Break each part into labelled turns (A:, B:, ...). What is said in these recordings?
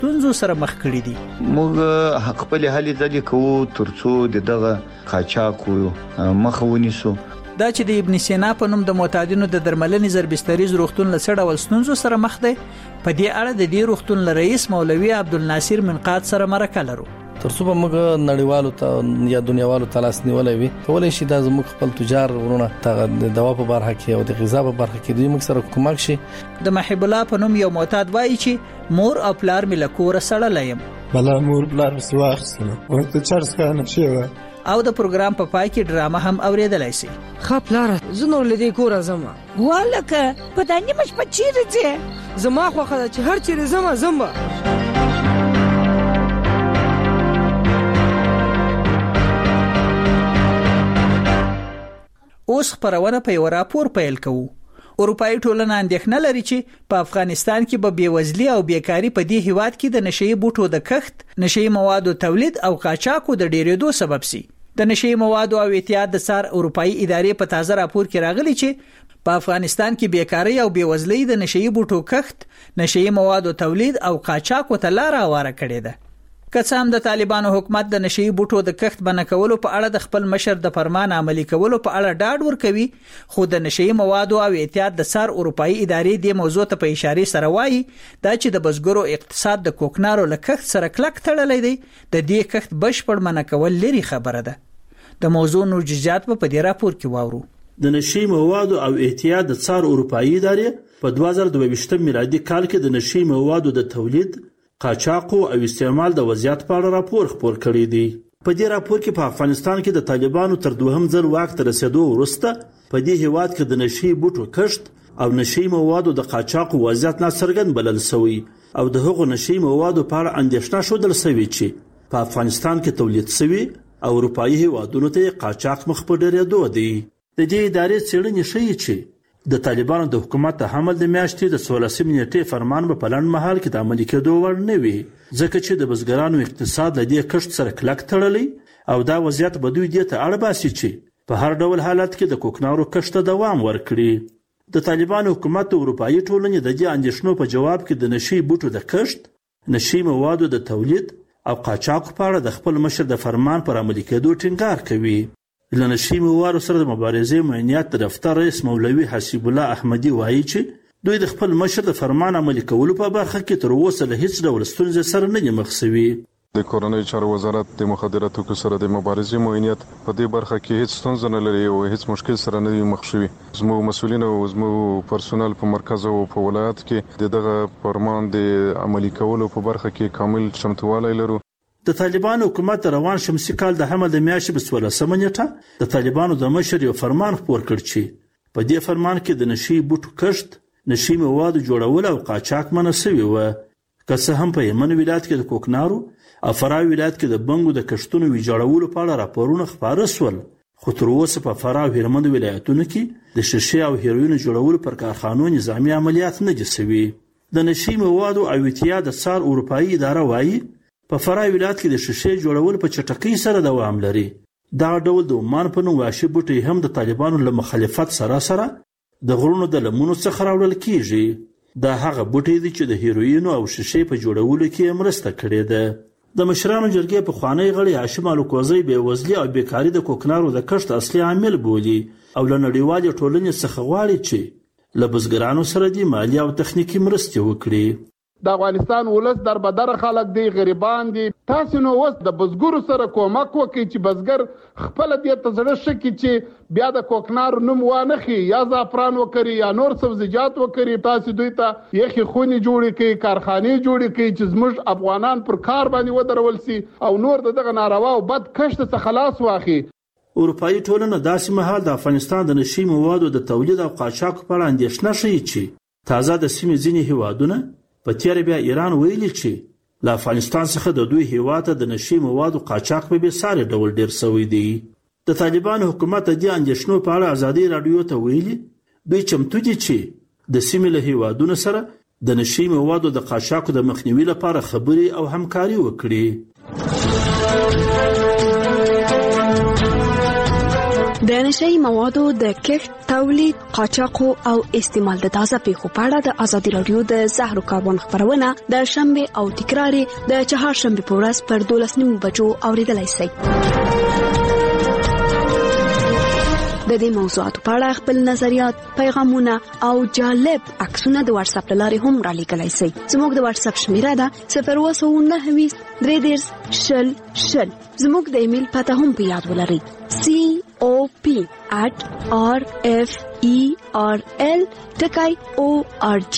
A: ستونزو سره مخ کړي دي.
B: موږ خپل هلي ځلې کوو ترڅو دغه قاچاق مخه ونیسو.
A: دا چې د ابن سینا په نوم د معتادینو د درملنې زربستریز روغتون له څه ډول ستونزو سره مخ دی، په دې اړه د دې روغتون له رئیس مولوي عبدالناصر منقاد سره مرکه لرو.
C: ترڅو به موږ نړیوالو ته یا دنیاوالو ته لاس نیولای وي، کولای شي دا زموږ خپل تجار ورونه د دوا په برخه کې او د غذا په برخه کې دوی موږ سره کومک شي.
A: د محب الله په نوم یو معتاد وایي چې مور او پلار مې له کوره سړلی یم.
D: بلا مور پلار مې سواخستنه ورته چرس کانه شوه.
A: او د پروګرام په پای کې ډرامه هم اوریدلای شي.
E: ښه پلار زه نور لدی کوره زما والکه په دانی مش په چیرې ځه زما خو خدای چې هر چیرې زما
A: اوس خبرونه په یو راپور پیل کوو. اروپאי ټولنه اندېښنه لري چې په افغانستان کې به بیوزلي او بیکاری په دې هیواد کې د نشئی بوټو د کښت، نشئی موادو تولید او قاچاقو د ډیرېدو سبب سي. د نشئی موادو او احتیاط د څار اروپאי ادارې په تازه راپور کې راغلي چې په افغانستان کې بیکاری او بیوزلي د نشئی بوټو کښت، نشئی موادو تولید او قاچاقو ته لار هواره کړې ده. که څه هم د طالبانو حکومت د نشئی بوټو د کښت بنه کولو په اړه د خپل مشر د فرمان عملی کولو په اړه ډاډ ورکوي، خو د نشئی موادو او احتیاط د څار اروپאי ادارې د موضوع ته په اشاره سره وایي دا چې د بزګرو اقتصاد د کوکنارو له کښت سره کلک تړلی دی، د دې کښت بشپړ منع کول لري خبره ده. د موضوع نور جزئیات په دې راپور کې واورو.
F: د نشئی موادو او احتیاط د څار اروپאי ادارې په 2022 میلادي کال کې د نشئی موادو د تولید، قاچاقو او استعمال د وضعیت په اړه راپور خپور کړی دی. په دې راپور کې په افغانستان کې د طالبانو تر دوهم ځل واک ته رسیدو وروسته په دې هیواد کې د نشئی بوټو کښت او نشئی موادو د قاچاقو وضعیت ناڅرګند بلل شوی او د هغو نشئی موادو په اړه اندېښنه ښودل شوې چې په افغانستان کې تولید شوی او اروپאי هیوادونو ته قاچاق مخ په ډیرېدو دی. د دې ادارې څېړنې ښیي چې د طالبانو د حکومت د حمل د میاشتې د 16 نیټې فرمان په لنډ مهال کې د عملي کېدو وړ نه وي، ځکه چې د بزګرانو اقتصاد له دې کښت سره کلک تړلی او دا وضعیت به دوی دې ته اړ باسي چې په هر ډول حالت کې د کوکنارو کښت ته دوام ورکړي. د طالبانو حکومت د اروپאי ټولنې د دې اندېښنو په جواب کې د نشئی بوټو د کښت، نشئی موادو د تولید او قاچاق په اړه د خپل مشر د فرمان پر عملي کېدو ټینګار کوي. له نشئی موادو سره د مبارزې معینیت دفتر رئیس مولوي حسیب الله احمدی وایي چې دوی د خپل مشر د فرمان عملي کولو په برخه کې تر اوسه له هیڅ ډول ستونزې سره نه دي مخ شوي.
G: د کورنۍ چارو وزارت د مخدره توکو سره د مبارزې معینیت په دې برخه کې هیڅ ستونزه نه لري او هیڅ مشکل سره نه دی مخ شوي. زموږ مسؤلین او زموږ پرسونل په مرکز او په ولایت کې دغه فرمان د عملي کولو په برخه کې کامل چمتووالی لرو.
F: د طالبانو حکومت روان شمسي کال د حمل د میاشتې په 16 نیټه د طالبانو د مشر یو فرمان خپور کړ چې په دې فرمان کې د نشئی بوټو کښت، نشئی موادو جوړول او قاچاق منع شوی و. که څه هم په یمن ولایت کې د کوکنارو او فراه ولایت کې د بنګو د کښتونو ویجاړولو په اړه راپورونه خپاره شول، خو تر اوسه په فراه او هلمند ولایتونو کې د شیشې او هیروین جوړولو پر کارخانو نظامي عملیات نه دي شوي. د نشئی موادو او احتیاط د څار اروپאי اداره وایي په فراه ولایت کې د شیشې جوړول په چټکۍ سره دوام لري. دا ډول د عمان په نوم وحشي بوټي هم د طالبانو له مخالفت سره د غرونو د لمنو څخه راوړل کیږي. دا هغه بوټي دي چې د هیروین او شیشې په جوړولو کې مرسته کړې ده. د مشرانو جرګې په خوانی غړي هاشم الکوزی بیوزلي او بیکاری د کوکنارو د کښت اصلي عامل بولي او له نړیوالې ټولنې څخه غواړي چې له بزګرانو سره د مالی او تخنیکی مرستې وکړي.
H: د افغانستان ولس در بدر خلک دی، غریبان دي. تاسو نو اوس د بزګرو سره کومک وکړئ چې بزګر خپل دې ته زړه شي چې بیا د کوکنار نوم وانه خي یا زعفران وکړي یا نور سبزیجات وکړي. تاسو دوی ته یخي خونی جوړې کړئ، کارخانې جوړې کړئ چې زموږ افغانان پر کار باندې ودرول سي او نور دغه ناروا او بد کښت څخه خلاص واخلي.
F: اروپאי ټولنه داسې مهال د افغانستان د نشئی موادو د تولید او قاچاق په اړه اندېښنه ښیي چې تازه د سیمې ځینې هیوادونه په تیر بیا ایران ویلي چې له افغانستان څخه د دوی هیواد ته د نشئی موادو قاچاق په بېساري ډول ډیر شوی دی. د طالبانو حکومت د دې اندېښنو په اړه ازادي راډیو ته ویلي دوی چمتو دي چې د سیمې له هیوادونو سره د نشئی موادو د قاچاقو د مخنیوي لپاره خبرې او همکاري وکړي.
I: د نشئی موادو د کښت، تولید، قاچاق او استعمال د تازه پیښو په اړه د ازادي رادیو د زهرو کاربن خبرونه د شنبه او تکرار د چهارشنبه په ورځ پر 12:30 بجو اوریدلای شئ. د دې موضوعاتو په اړه خپل نظریات، پیغامونه او جالب عکسونه د واتس اپ لارې هم را لیږلای شئ. زموږ د واتس اپ شمیره ده 029 330 زموږ د ایمیل پته هم په یاد ولرئ: cop@referl.org.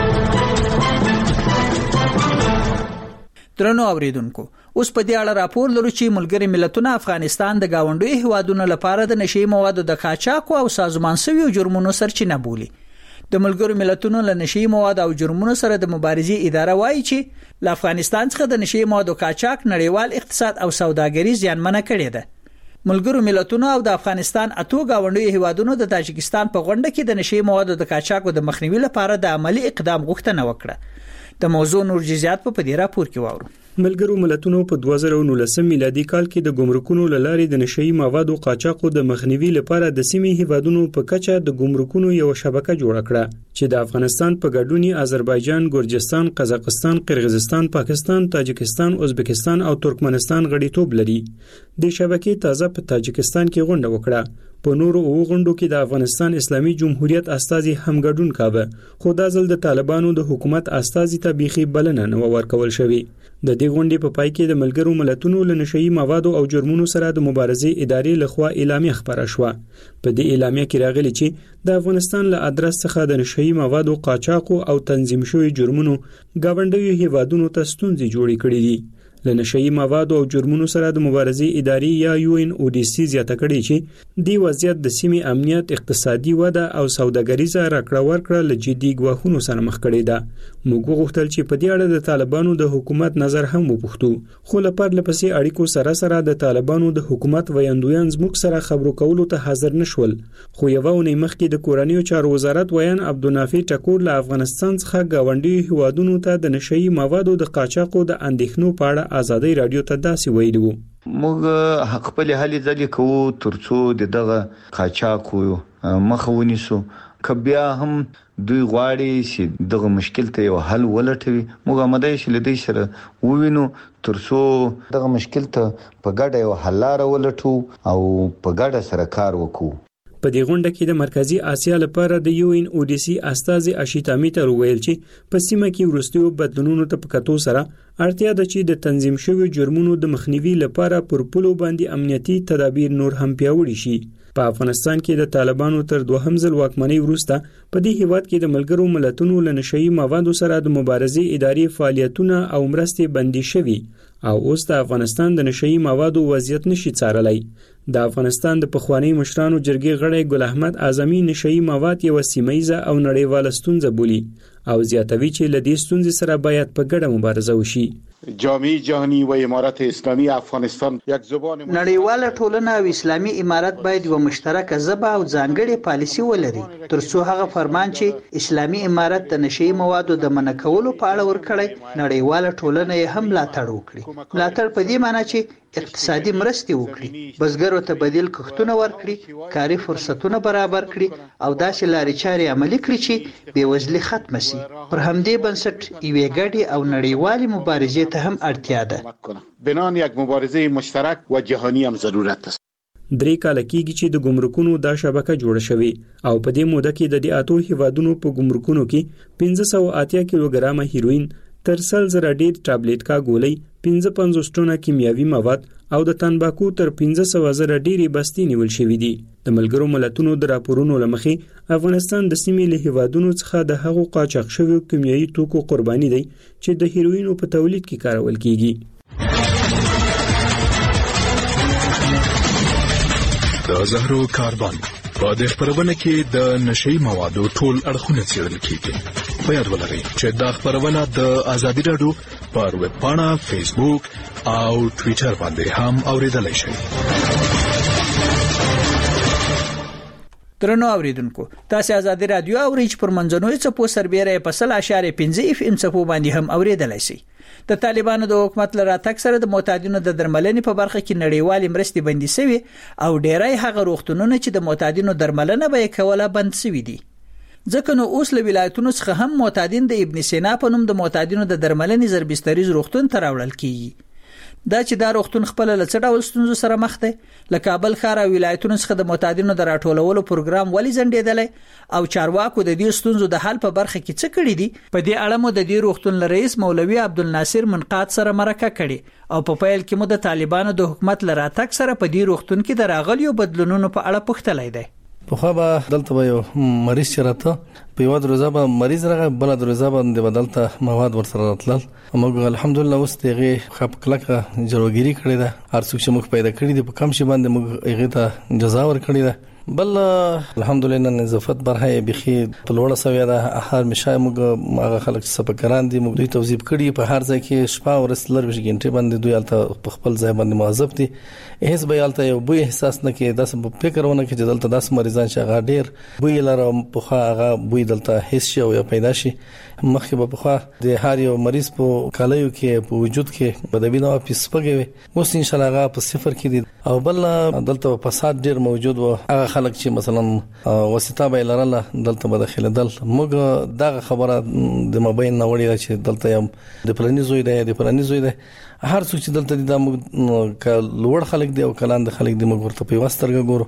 A: درنو اوریدونکو، اوس په دې اړه راپور لرو چې ملګری ملتونه افغانستان د گاونډي هیوادونو لپاره د نشئی موادو د قاچاق او سازمان شویو جرمونو سرچینه بولي. د ملګری ملتونو له نشئی موادو او جرمونو سره د مبارزې اداره وایي چې له افغانستان څخه د نشئی موادو قاچاق نړیوال اقتصاد او سوداګري زیانمنه کړې ده. ملګرو ملتونو او د افغانستان اتو گاونډي هیوادونو د تاجکستان په غونډه کې د نشئی موادو د قاچاق د مخنیوي لپاره د عملی اقدام غوښتنه وکړه. د موضوع نور جزئیات په دې راپور کې واورو.
J: ملګرو ملتونو په 2019 میلادي کال کې د ګمرکونو لارې د نشئی موادو قاچاق د مخنیوي لپاره د سیمې هیوادونو په کچه د ګمرکونو یو شبکه جوړه کړه چې د افغانستان په ګډون آذربایجان، ګورجستان، قزاقستان، قرغیزستان، پاکستان، تاجکستان، ازبکستان او ترکمنستان غړیتوب لري. د شبکې تازه په تاجکستان کې غونډه وکړه. په نورو غونډو کې د افغانستان اسلامي جمهوریت استازي هم ګډون کاوه، خو دا ځل د طالبانو د حکومت استازي ته بيخي بلنه نه ورکول شوې. د دې غونډې په پای کې د ملګرو ملتونو له نشئی موادو او جرمونو سره د مبارزې ادارې لخوا اعلامیه خبره شوه. په دې اعلامیه کې راغلي چې د افغانستان له ادرس څخه د نشئی موادو قاچاق او تنظیم شوی جرمونو گاونډي هیوادونو ته ستونزې جوړې کړې دي. له نشئی موادو او جرمونو سره د مبارزې ادارې یا UNODC زیاته کړې چې دی وضعیت د سیمې امنیت، اقتصادي وده او سوداګریزه راکړه ورکړه له جدي ګواښونو سره مخ کړې ده. موږ غوښتل چې په دې اړه د طالبانو د حکومت نظر هم وپوښتو، خو لپاره لپسې اړیکو سره د طالبانو د حکومت ویاندویان زموږ سره خبرو کولو ته حاضر نشول. خو یو ونې مخکې د کورنیو چارو وزارت ویان عبدالنافع ټکور له افغانستان څخه گاونډي هیوادونو ته د نشئی موادو د قاچاقو د اندېښنو په اړه ازادي رادیو ته داسې ویلي وو:
B: موږ خپل هلي ځلې کوو ترڅو دغه قاچاق مخه ونیسو. که بیا هم دوی غواړي چې دغه مشکل ته یو حل ولټوي، موږ آماده یو لدی سره ووینو ترڅو دغه مشکل ته په ګډه یو حل لاره ولټو او په ګډه سره کار وکړو.
J: په دې غونډه کې د مرکزی اسیا لپاره د UNODC استازي اشیتامی تر ویل چې په سیمه کې ورستیو بدلونونو ته په کتو سره اړتیا ده چې د تنظیم شوی جرمونو د مخنیوي لپاره پر پلو باندې امنیتي تدابیر نور هم پیاوړي شي. په افغانستان کې د طالبانو تر دوهم ځل واکمنۍ وروسته په دې هیواد کې د ملګرو ملتونو له نشئی موادو سره د مبارزې ادارې فعالیتونه او مرستې بندي شوي او اوس د افغانستان د نشئی موادو وضعیت نشي څارلای. د افغانستان د پخوانی مشرانو جرګې غړی ګل احمد اعظمي نشئی مواد یو سیمایزه او نړیواله ستونزه بولي او زیاتوي چې له دې ستونزې سره باید په ګډه مبارزه وشي.
K: جامعه جهانی و امارت اسلامی افغانستان یک زبان
A: نړیواله ټولنه او اسلامي امارت باید یو مشترکه ژبه او ځانګړې پالیسي ولري ترڅو هغه فرمان چې اسلامي امارت د نشئی موادو د منع کولو په اړه ورکړي نړیواله ټولنه یې هم ملاتړ وکړي. ملاتړ په دې معنی چې اقتصادي مرستې وکړي، بزګرو ته بدیل کښتونه ورکړي، کاري فرصتونه برابر کړي او داسې لارې چارې عملي کړي چې بېوزلي ختمه شي. پر همدې بنسټ یوې ګډې او نړیوالې مبارزې ته هم اړتیا ده.
K: بنان یک مبارزه مشترک و جهانی هم ضرورت است.
J: 3 کال کېږي چې د ګمرکونو دا شبکه جوړه شوې او په دې موده کې د دې اتو هیوادونو په ګمرکونو کې 580 کیلوګرام هیروین، تر 100,000 ډیر ټابلیټ کا ګولۍ، 55 ټنه کیمیاوي مواد او د تنباکو تر 500,000 ډیری بستې نیول شوې دي. د ملګرو ملتونو د راپورونو لمخې افغانستان د سیمې له هیوادونو څخه د هغو قاچاق شویو کیمیاوي توکو قرباني دی چې د هیروینو په تولید کې کارول کیږي.
L: د زهرو کاربن په دې خبرونه کې د نشئی موادو ټول اړخونه څېړل کیږي. په یاد ولرئ چې دا خبرونه د ازادي رادیو پر ویب پاڼه، فیسبوک او ټویټر باندې هم اوریدلای شئ.
A: درنو اوریدونکو، تاسو ازادي رادیو اورئ چې پر منځنوي څپو سربېره په 100.5 FM څپو باندې هم اوریدلای شئ. د طالبانو د حکومت لپاره تک سره د معتادینو د درملنې په برخه کې نړیوالې مرستې بندي شوي او ډیری هغه روغتونونه چې د معتادینو درملنه به کوله بند شوي دي. ځکه نو اوس له ولایتونو څخه هم معتادین د ابن سینا په نوم د معتادینو د درملنې زربستریز روغتون ته راوړل کیږي. دا چې دا روغتون خپل له څه ډول ستونزو سره مخ دی، له کابل ښار او ولایتونو څخه د معتادینو د راټولولو پروګرام ولې ځنډېدلی او چارواکو د دې ستونزو د حل په برخه کې څه کړی دي. په دې اړه مو د دې روغتون رئیس مولوي عبدالناصر منقاد سره مرکه کړي او په پیل کې مو د طالبانو د حکومت لپاره تک سره په دې روغتون کې د راغلیو بدلونونو په اړه پوښتلی دی.
C: په خو به دلته به یو مریض چرته په یو دروازه به مریض راغی، بل دروازه باندې بدلته مواد ورسره راتلل. موږ الحمدلله اوس دغه خپ کلکه جوړګيري کړې ده، هر څوک چې موږ پیدا کړی دي په کم شي باندې موږ هغه ته جزا ور کړی ده. بل الحمدلله نظافت برخه بخي په لوړه سویا ده. هر مشای موږ هغه خلک سپکران دي موږ دوی توظیف کړي په هر ځای کې شپه او ورځ لږ غنټه باندې دوی الته په خپل ځای باندې موظف دي. هیڅ به الته یو بوی احساس نه کې داس فکر ونه کې چې دلته داس مریضان شغه ډیر بوی لره په خو هغه بوی دلته هیڅ شي او پیدا شي. مخکې په خو د هر یو مریض په کالیو کې په وجود کې بدوی نه واپس پګوي، اوس ان شاء الله هغه په صفر کې دي. او بل دلته فساد ډیر موجود و، هغه خلک چې مثلا واسطه به لرله دلته به داخله دل موږ دغه خبره د مبین نه وړي چې دلته یم د پلاني زوی دی د پلاني زوی دی. هر څوک چې دلته دي د موږ لوړ خلک دی او کلان د خلک دی موږ ورته په واسترګه ګورو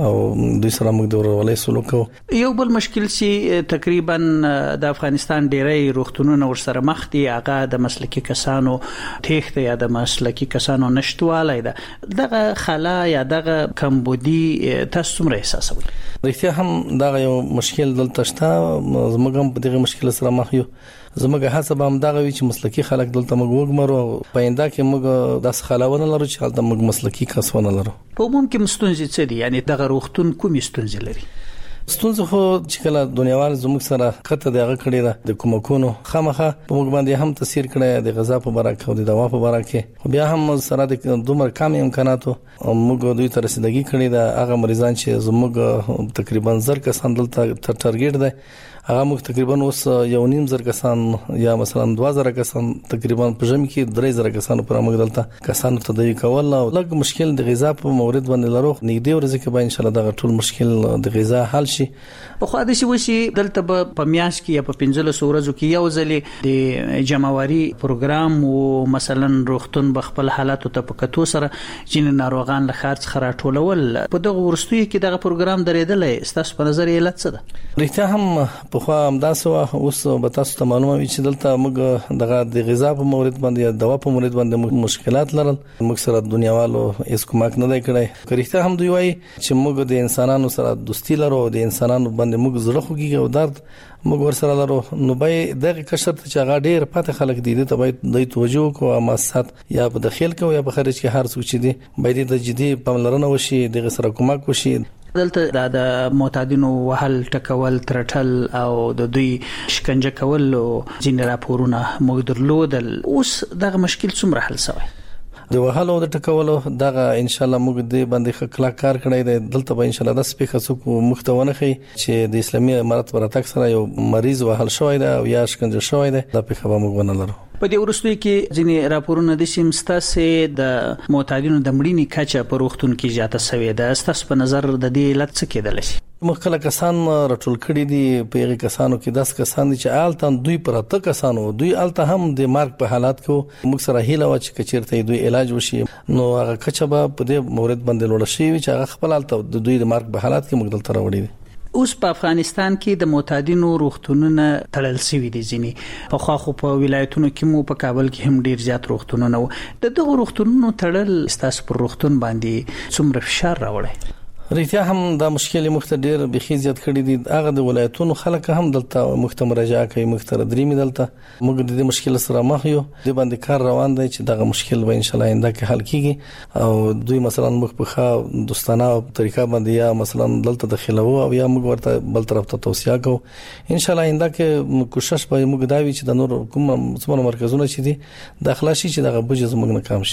C: او دوی سره موږ د ورولې سلوک کوو.
A: یو بل مشکل چې تقریبا د افغانستان ډیری روغتونونه ورسره مخ دي هغه د مسلکي کسانو تېښته یا د مسلکي کسانو نشټوالی ده. دغه خلا یا دغه کمبودي تاسو څومره احساسوي؟
C: رښتیا هم دا یو مشکل دلته شته، زموږ هم په دغه مشکل سره مخ یو. زموږ حساب هم دا وی چې مسلکي خلک دلته موږ وګمرو پاینده کې موږ داس خلاونه لرو چې حالت موږ مسلکي کسونه لرو.
A: په عموم کې مستونزې څه دي؟ یعنی دغه روغتون کومې ستونزې لري؟
C: ستونزه خو چې کله دنیاوال زموږ سره کته دغه کړی ده د کومکونو خامخه په موږ باندې هم تاثیر کړی د غذا په برکه او د دوا په برکه. بیا هم سره د دومره کم امکاناتو موږ دوی ته رسیدګي کړی ده. هغه مریضان چې زموږ تقریبا زر کسان دلته ټارګټ ده هغه موږ تقریبا اوس 1.5 کسان یا مثلا 2000 کسان تقریبا په ژمي کې 3000 کسان پر موږ دلته کسان تدوی کول او لږ مشکل د غذا په مورد باندې لرو. نږدې ورځې کې به ان شاء الله دا ټول مشکل د غذا حل شي.
A: په خو د شي وشي دلته په میاش کې یا په 15 ورځو کې یو ځلې د جمعواري پروګرام او مثلا روغتون بخپل حالات ته په کتو سره چې ناروغان له خارج خراټولول په دغه ورستوي کې دغه پروګرام درېدل ستاسو په نظر یې لڅ ده؟
C: رښتیا هم په خو همداسو اوس به تاسو ته معلومه وي چې دلته موږ دغه د غذا په مورد باندې یا دوا په مورد باندې مشکلات لرل. موږ سره دنیاوالو هیڅ کومک نه دی کړی. کریته هم دوی وایي چې موږ د انسانانو سره دوستی لرو، د انسانانو باندې موږ زړه خوږي او درد موږ ورسره لرو. نو به دغه کشر ته چې هغه ډیر پاتې خلک دي ته باید د توجه کو اماسات یا په داخل کو یا په خارج کې هر څه چې دي باید د جدي پاملرنه وشي، دغه سره کومک وشي.
A: دلته د معتادینو وهل ټکول ترټل او د دوی شکنجه کول ځینې راپورونه موږ درلودل. اوس دغه مشکل څومره حل شوی؟
C: د وهلو د ټکولو دغه ان شاء الله موږ د باندې خلا کار کړی دی. دلته به ان شاء الله د سپیکر څوک مختونه خي چې د اسلامي امارت ورتک سره یو مریض وهل شوی دی او یا شکنجه شوی دی. دا په خبره موږ ونه لرو.
A: په دې ورستوي کې ځینې راپورونه د سیمستاسه د معتادینو د مړینې کچه په روغتون کې زیاته شوې ده. ستاسو په نظر د دې علت څه کېدل شي؟
C: مخکله کسان راټول کړي دي په هغه کسانو کې 10 کسان دي چې آلته دوی پر اته کسانو دوی آلته هم د مارک په حالات کې موږ سره هیله و چې کچیرته دوی علاج وشي نو هغه کچبه په دې مورد باندې لوړ شي چې هغه خپل آلته د دوی د مارک په حالات کې موږ دلته راوړي دي.
A: اوس په افغانستان کې د معتادینو روغتونونه تړل شوي دي. ځینې په خاصو په ولایتونو کې مو په کابل کې هم ډیر زیات روغتونونه و. دغه روغتونونو تړل ستاسو پر روغتون باندې څومره فشار راوړي؟
C: رښتیا هم دا مشکل مختډیر بخي زیات کړی دي. هغه د ولایتونو خلک هم دلته مختمرجا کوي مختردري می دلته موږ د دې مشکل سره مخ یو د باندې کار روان دی چې دغه مشکل به ان شاء الله آینده کې حل کیږي او دوی مثلا موږ په ښه دوستانه طریقه باندې یا مثلا دلته داخلو او یا موږ ورته بل طرف ته توصيه کوو. ان شاء الله آینده کې کوشش به موږ دا وی چې د نور کوم څومره مرکزونه چې دي د اخلاصي چې دغه بوج زموږ نه کم شي.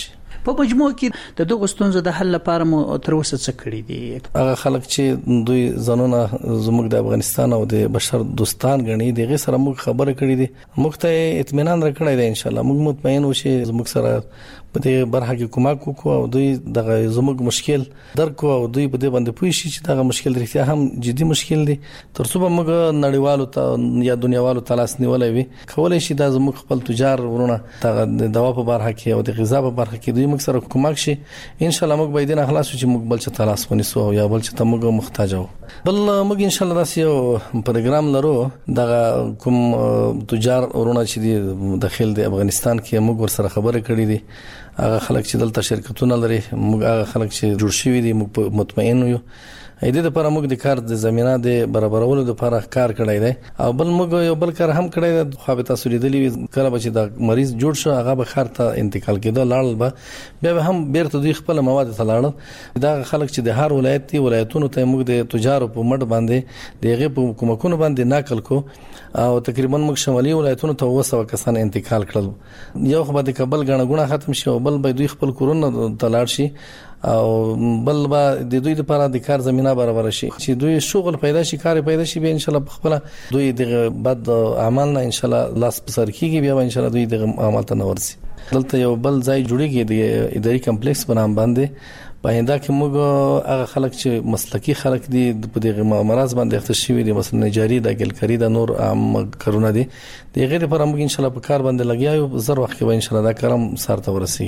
A: په مجموع کې د دغه ستونزو د حل لپاره مو تر اوسه څه کړی دي؟
C: هغه خلک چې دوی ځانونه زموږ د افغانستان او د بشر دوستان غني دغه سره موږ خبره کړې دي، موږ ته اطمینان راکړی دی، ان شاء الله موږ مطمئن وشي زموږ سره په دې برخه کې کومک وکړو او دوی دغه زموږ مشکل درک او دوی په دې باندې پوه شي چې دغه مشکل رښتیا هم جدي مشکل دی. ترڅو به موږ نړیوالو ته یا دنیاوالو ته لاس نیولای وي، کولای شي دا زموږ خپل تجار ورونه دغه د دوا په برخه کې او د غذا په برخه کې دوی موږ سره کومک شي، ان شاء الله موږ به دې نه خلاص شو چې موږ بل څه تلاش ونیسو یا بل څه ته موږ محتاج وو. بل موږ ان شاء الله داسې یو پروګرام لرو دغه کوم تجار ورونه چې د داخل د افغانستان کې موږ ور سره خبره کړې دي، هغه خلک چې دلته شرکتونه لري، موږ هغه خلک چې جوړ شوي دي موږ مطمئن یو د لپاره موږ د کار د زمينه د برابرولو لپاره کار کړی دی او بل موږ یو بل کار هم کړی دی. خو به تاسو لیدلی کله چې د مریض جوړ شو هغه به خار ته انتقال کېده لاړل به بیا هم بیرته دوی خپل مواد ته لاړل. دا خلک چې د هر ولایت دی ولایتونو ته موږ د تجارو په مټ باندې دغه په کومکونو باندې ناقل کو او تقریبا موږ شمالي ولایتونو ته 200 کسان انتقال کړل. یو خو د کابل غنغونه ختم شي او بل به دوی خپل کورونه تلاړ شي او بل با د دوی لپاره د کار زمينه برابر شي چې دوی شغل پیدا شي، کار پیدا شي، به ان شاء الله خپل دوی د بد اعمال نه ان شاء الله لاس پسر کیږي، بیا ان شاء الله دوی د عمل ته نورسي. دلته یو بل ځای جوړیږي د اداري کمپلیکس په نام باندې، په هنده کې موږ هغه خلک چې مسلکی خلک دي په دغه مرز باندې اخته شوی دي، مثلا نجاری د ګلکری د نور عام کارونه دي، د غیر پر موږ ان شاء الله په کار باندې لګیاو، زر وخت به ان شاء الله دا کارم سره ورسي.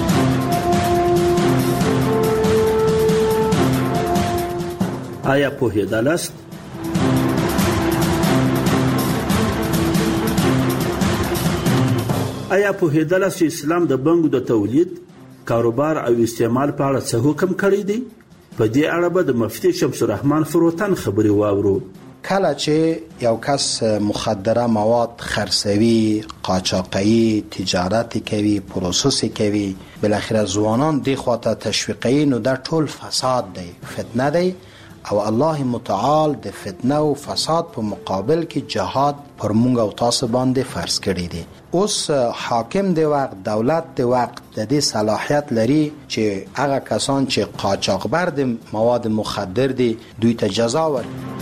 F: آیا پوهیدلاست؟ آیا پوهیدلاست چې اسلام د بنګو د تولید، کاروبار او استعمال په اړه څه حکم کړی دی؟ په دې اړه به د مفتي شمس الرحمن فروتن خبري واورو.
M: کله چې یو کس مخدره مواد خرڅوي، قاچاقي، تجارت کوي، پروسس کوي، بالاخره ځوانان دی خواته تشویقي، نو دا ټول فساد دی، فتنه دی او الله متعال د فتنه او فساد په مقابل کې جهاد پر مونږ او تاسو باندې فرض کړی دی. اوس حاکم دی وقت، دولت دی وقت د دې صلاحیت لري چې هغه کسان چې قاچاقبر دي مواد مخدر دي دوی ته جزا ورکړي.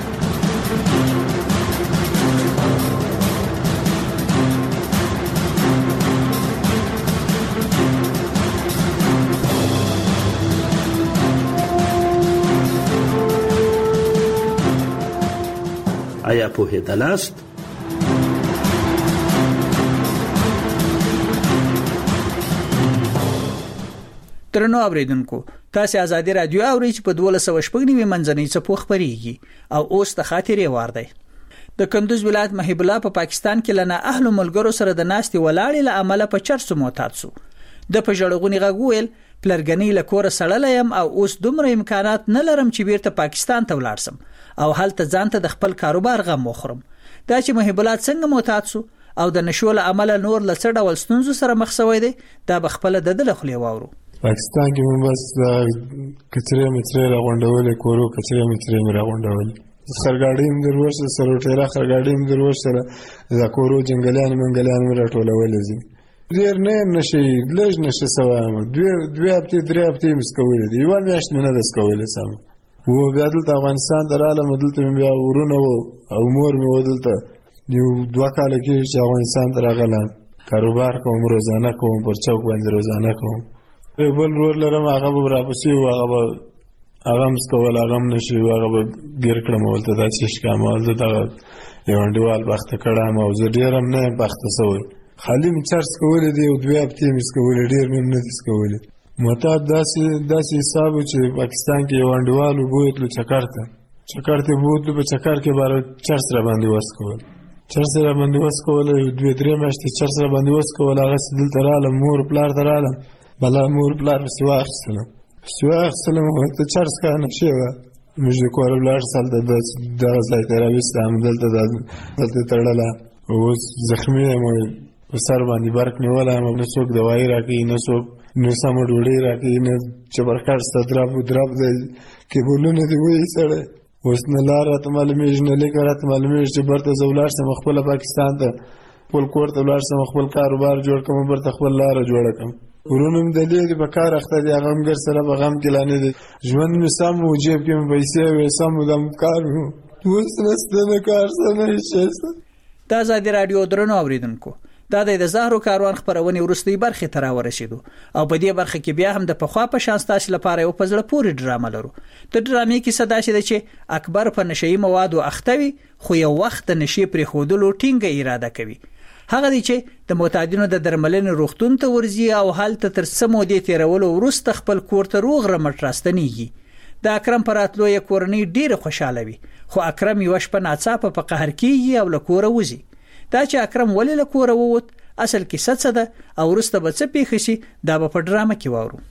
F: آیا پوهیدلاست؟
A: درنو اوریدونکو، تاسو آزادي رادیو اورئ چې په 1290 منځنۍ څپو خبريږي او اوس د خاطرې وار دی. د کندوز ولایت محب الله په پاکستان کې لنه اهل ملګرو سره د ناستي ولاړې له عمله په چرسو معتاد سو. د پژړغونی غوول پلرګنی له کور سړلیم او اوس دومره امکانات نه لرم چې بیرته پاکستان ته ولاړسم او هلته ځانته د خپل کاروبار غم مخرم. دا چې محب الله څنګه معتاد سو او د نشول عمله نور لڅ ډول ستونزو سره مخ شوی دی، دا بخپل د دلخلي واورو.
D: پاکستان کې مو بس کچره متره راغونډول، کورو کچره متره راغونډول، خرګاډیم دروښه سره ټیرا خرګاډیم دروښه سره دا کورو جنگلان منګلان راټولول دي. ډیر نه نشي لږ نشي سوام دوی هفته درې هفته مسکول دي، یو میاشت نه ده سکول سم. و بیا دلته افغانستان در عالم دلته بیا ورونه او مور مې ودلته یو 2 کال کې چې افغانستان ته راغلم، کاروبار کوم، روزانه کوم، پر چوک باندې روزانه کوم. بل رول لرم هغه به راپسې هغه مسکول هغه نشي هغه به ګیر کړم ولته دا چې ښکامل دغه یو انډیوال بخته کړم او زه ډیرم نه بخته سوی خالی می چرس کولې دی او 2 هفته می سکولې ډیر مې نه دي سکولې. معتاد داسې حساب چې پاکستان کې یو انډیوال وبوتلو چکرته بوتلو په چکر کې بار چرس را باندې وسکول، چرس را باندې وسکول 2-3 میاشتې چرس را باندې وسکول. هغه دلته رالم، مور پلار ته رالم، بلا مور پلار په سوا اخیستلم ته چرس کا نشي و موږ د کور بلار سال دغه ځای ته راوستم، دلته تړله اوس زخمی مو په سر باندې برق نیولم، نه څوک دوايي راکوي، نه څوک نه سمه ډوډۍ راکوي، نه چبرکټ سته دراب دی کیبلونه دي وایي سړی. اوس نه لار راته معلومېږي نه لیکه راته معلومېږي چې برته زه ولاړ شم خپله پاکستان ته خپل کور ته ولاړ شم، خپل کاروبار جوړ کړم، برته خپل لاره جوړه کړم. ورونو مې د لرې په کار اخته دي هغه هم ګر سره په غم کې لا نه دی ژوند مې سم و جیب کې مې پیسې وې سم و دم کار و اوس نسته نه کار څه نه شته.
A: د ازادي راډیو درنو اوریدونکو دا د زهرو کاروان خبرونه ورستۍ برخه ته راورسېدو او په دې برخه کې بیا هم د پخوا په شان ستاسو لپاره یو پزړه پورې ډرامه لرو. د ډرامې کې صدا شي چې اکبر په نشئی موادو اختوي خو یو وخت د نشي پرې خودلو ټینګه اراده کوي. هغه دی چې د معتادینو د درملنې روغتون ته ورځي او هلته تر څه مودې تیرولو وروسته خپل کور ته روغ رمټ راستنیږي. د اکرم پر راتلو یې کورنۍ ډیره خوشاله وي خو اکرم یو شپه ناڅاپه په قهر کېږي او له کوره وځي. دا چې اکرم ولې له کوره ووت اصل کیسه څه ده او وروسته به څه پیښ شي دا به په ډرامه کې واورو.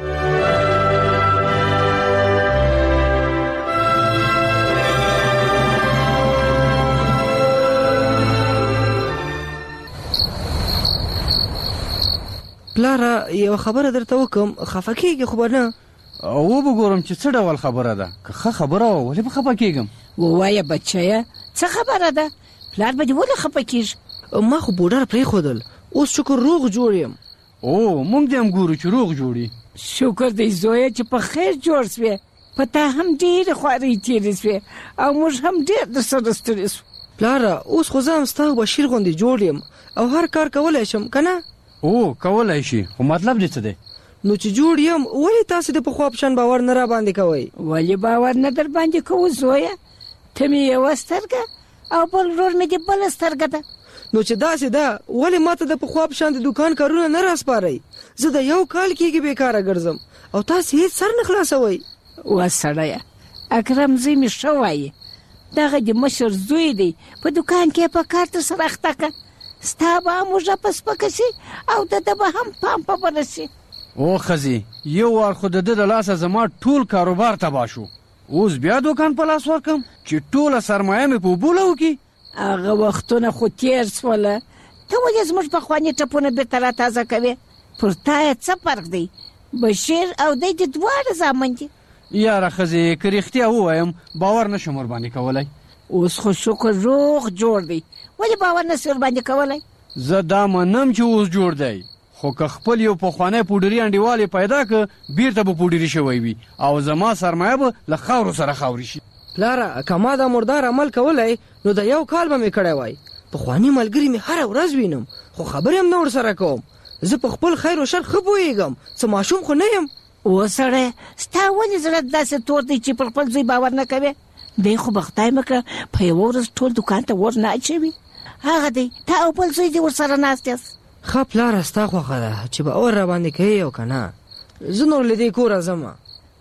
E: پلاره یو خبره درته وکم خفه کېږي خو به نه
N: او به ګورم چې څه ډول خبره ده که ښه خبره وه ولې به خفه کېږم
O: ووایه بچیه څه خبره ده پلار به دې ولې خفه کېږي
E: ما خو بوډر پرېښودل اوس شکر روغ جوړ یم.
N: او موږ دې هم ګورو چې روغ جوړي.
O: شکر دی زویه چې په خیر جوړ سوې په تا هم ډېرې خوارۍ تېرې سوې او موږ هم ډېر درسره ستړي سو.
E: پلاره اوس خو زه هم ستا بشیر غوندې جوړ یم او هر کار کولی شم که نه؟
N: او کولی شي خو مطلب دې څه دی؟
E: نو چې جوړ یم ولې تاسې د پخوا په شان باور نه را باندې کوئ؟
O: ولې باور نه در باندې کوو زویه؟ ته مې یوه سترګه او بل ورور مې د بله سترګه ده.
E: نو چې داسې ده ولې ماته د پخوا په شان د دوکان کارونه نه راسپارئ؟ زه د یو کال کېږي بیکاره ګرځم او تاسې هېڅ سر نه خلاصوئ.
O: وا سړیه اکرم زوی مې ښه وایي دغه د مشر زوی دی په دوکان کې په کار ترسره اخته که ستا به هم اوږه په سپکه شي او د ده به هم پام په بله شي.
N: او ښځې یو وار خو د ده د لاسه زما ټول کاروبار تباه شو اوس بیا دوکان په لاس ورکم چې ټوله سرمایه مې په اوبو لوکي.
O: هغه وختونه خو تیر سوله ته ولې زموږ پخواني ټپونه بېرته راتازه کوې؟ پر تا یې څه فرق دی؟ بشیر او دی د دواړه زامن دي.
N: یاره ښځې که رښتیا ووایم باور نشم ورباندې کولی.
O: اوس خو شکر روغ جوړ دی ولې باور نسې ورباندې کولی؟
N: زه دا منم چې اوس جوړ دی خو که خپل یو پخوانی پوډري انډیوال پیدا که بیرته به پوډري شوی وي او زما سرمایه به له خاورو سره خاوري شي.
E: پلاره که ما دا مردار عمل کولی نو د یو کال به مې کړی وای. پخواني ملګري مې هره ورځ وینم خو خبرې هم نه ورسره کوم. زه په خپل خیر و شر ښه پوهېږم څه ماشوم خو نه یم.
O: او سړی ستا ولې زړه داسې تور دی چې پر خپل زوی باور نه کوې؟ دی خو به خدای مه کړه په یوه ورځ ټول دوکان ته ور نه اچوي. هغه دی تا او بل زوی دې ورسره ناست یاست.
E: ښه پلاره ستا خوښه ده چې به اور راباندې کوې او که نه زه نور له دې کوره ځمه.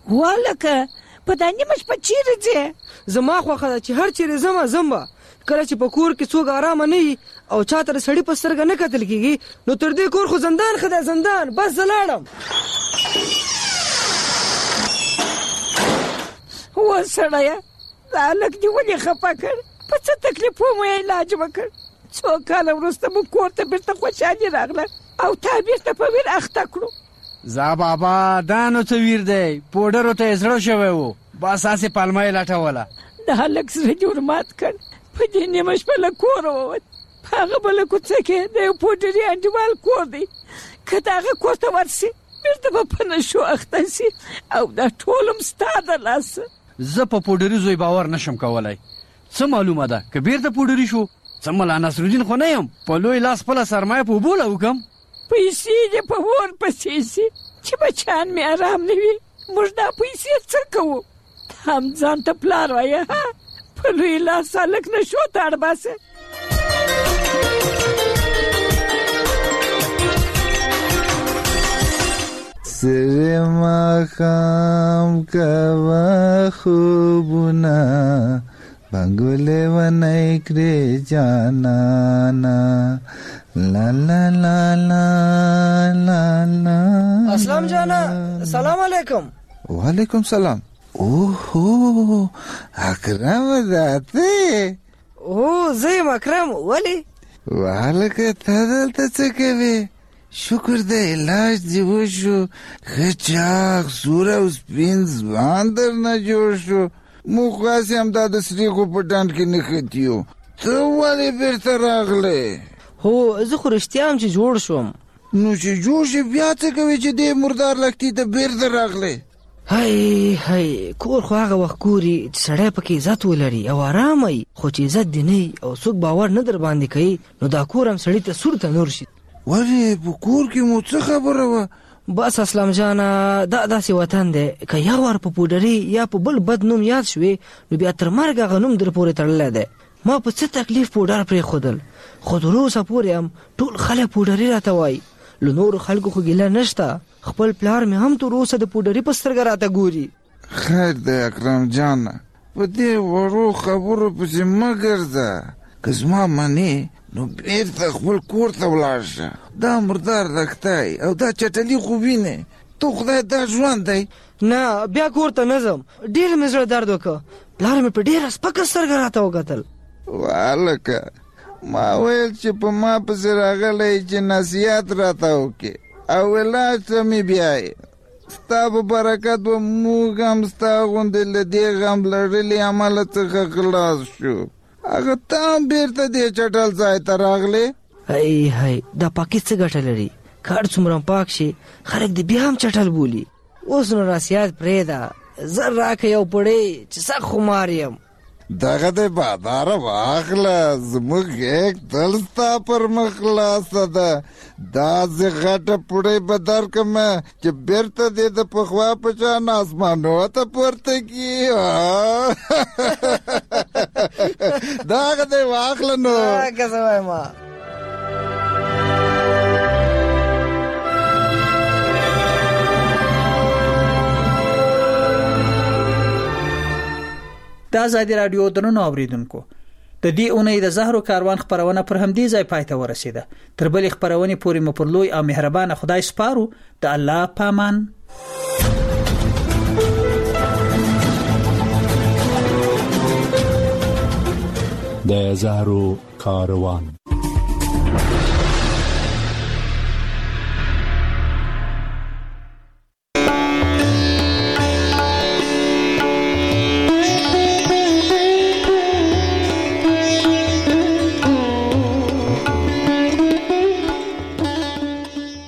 O: والکه په دا نیمه شپه چیرې ځې؟
E: زما خوښه ده چې هر چیرې ځم به کله چې په کور کې څوک ارامه نه وي او چا ته د سړي په سترګه نه کتل کېږي نو تر دې کور خو زندان ښه دی زندان. بس زه لاړم.
O: و سړیه دا هلک دې ولې خفه کړ؟ په څه تکلیف مو علاج وکړ؟ څو کاله وروسته مو کور ته بیرته خوشحالي راغله او تا بیرته په ویر اخته کړو.
N: زه بابا دا نو څه ویر دی پوډرو ته یې زړه شوی و بس هسې پلمه یې لټوله.
O: د هلک زړه دې ورمات کړ په دې نیمه شپه له کوره ووت. په هغه بله کوڅه کې د یو پوډري انډیوال کور دی که د هغه کور ته ورسي بیرته به په نشو اخته سي او دا ټول هم ستا د لاسه.
N: زه په پوډري زوی باور نشم کولی. څه معلومه ده که بیرته پوډري شو څه ملا نصرالدین خو نه یم په لوی لاس خپله سرمایه په اوبو لوکم.
O: پیسې دې په اور پسې سي چې بچیان مې ارام نه وي. موږ دا پیسې څه کوو؟ ته هم ځان ته پلار وایه په لوی لاس هلک نشو ته اړباسه.
B: سره ماښام کوه خوبونه بنګولې ونی کړې جانانا لا لا لا لا لا لا.
E: اسلام جانا سلام علیکم.
B: وعلیکم سلام. اوهو اکرم ذاته.
E: او زه یم اکرم. ولې؟
B: وهلکه ته دلته څه کوې؟ شکر دی علاج دې وشو ښه چاق سوره او سپین ځوان درنه جوړ شو. موږ خاصې همدا د سریخو په ډنډ کې نښتي یو. ته ولې بېرته راغلی؟
E: هو زه خو رښتیا هم چې جوړ شوم
P: نو چې جوش بیا څه کوي چې دې مردار لختي ته بیرته راغلی؟
E: هی کور خو هغه وخت ګوري چې سړی پکې عزت ولري او ارام وي، خو چې عزت دې نه او څوک باور نه در باندې کوي نو دا کور هم سړي ته سور ته نور شي.
P: ولې په کور کې مو څه خبره وه؟
E: بس اسلام جانه دا داسې وطن دی که یو وار په پوډري یا په بل بد نوم یاد شوې نو بیا تر مرګ هغه نوم در پورې تړلی دی. ما په څه تکلیف پوډر پرېښودل، خو تر اوسه پورې هم ټول خلک پوډري راته وایي. له نورو خلکو خو ګیله نشته، خپل پلار مې هم تر اوسه د پوډري په سترګه راته ګوري.
P: خیر دی اکرم جانه، په دې وړو خبرو پسې مه ګرځه. که زما منې نو بیرته خپل کور ته ولاړ شه. دا مردار لښتی او دا چټلي خو وینې، تو خدای دا ژوند دی؟
E: نه بیا کور ته نه ځم، ډېر مې زړه درد وکړه. پلار مې په ډېره سپکه سترګه راته وکتل.
P: والکه ما ویل چې په ما پسې راغلی چې نصیحت راته وکړې او علاج ته مې بیایې. ستا په برکت به موږ هم ستا غوندې له دې غم لړلي عمله څخه خلاص شو. هغه ته هم بیرته دې چټل ځای ته راغلی؟
E: هی دا پاکي څه ګټه لري؟ کار څومره پاک شي خلک دې بیا هم چټل بولي. اوس نو نصیحت پرېږده، زر راکړه یو پړی چې سخت خمار یم.
P: دغه دې باداره واخله، زموږ غېږ تل ستا پر مخ خلاصه ده. داسې غټه پوړۍ به درکړمه چې بیرته دې د پخوا په شان اسمانو ته پورته کړي. دغه دې واخله نو.
E: که څه وایم
A: د آزادي راډیو درنو اوریدونکو، د دې اونۍ د زهرو کاروان خبرونه پر همدې ځای پای ته ورسیده. تر بلې خبرونې پورې مو پر لوی او مهربانه خدای سپارو. د الله پامان.
L: د زهرو کاروان.